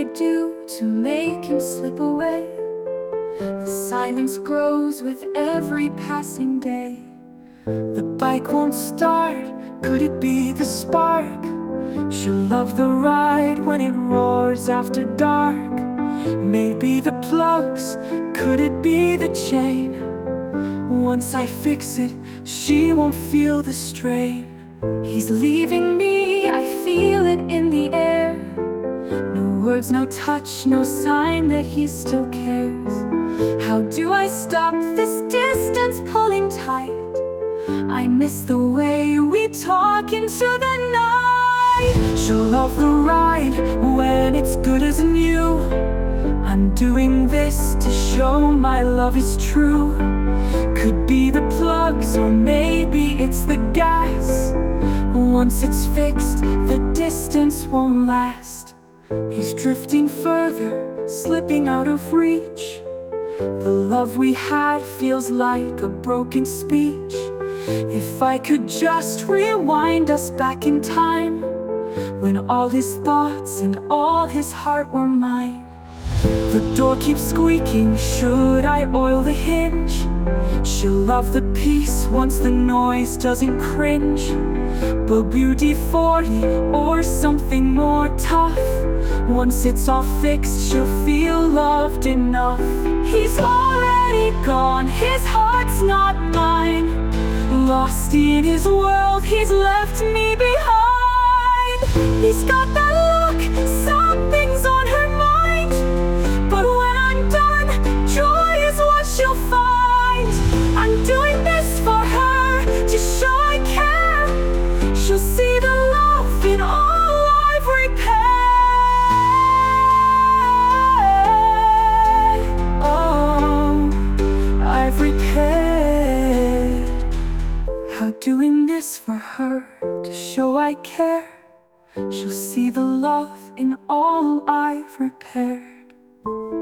I do to make him slip away? The silence grows with every passing day. The bike won't start, could it be the spark? She'll love the ride when it roars after dark. Maybe the plugs, could it be the chain? Once I fix it, she won't feel the strain. He's leaving me, I feel it in the air. No words, no touch, no sign that he still cares. How do I stop this distance pulling tight? I miss the way we talk into the night. She'll love the ride when it's good as new. I'm doing this to show my love is true. Could be the plugs, or maybe it's the gas. Once it's fixed, the distance won't last. He's drifting further, slipping out of reach. The love we had feels like a broken speech. If I could just rewind us back in time, when all his thoughts and all his heart were mine. The door keeps squeaking, should I oil the hinge? She'll love the peace once the noise doesn't cringe. But beauty 40 or something more tough, once it's all fixed, she'll feel loved enough. He's already gone, his heart's not mine. Lost in his world, he's left me behind. He's got that look, something's on her mind. But when I'm done, joy is what she'll find. I'm doing this for her, to show I care. She'll see the love in all I've repaired. Oh, I've repaired. How doing this for her, to show I care. She'll see the love in all I've repaired.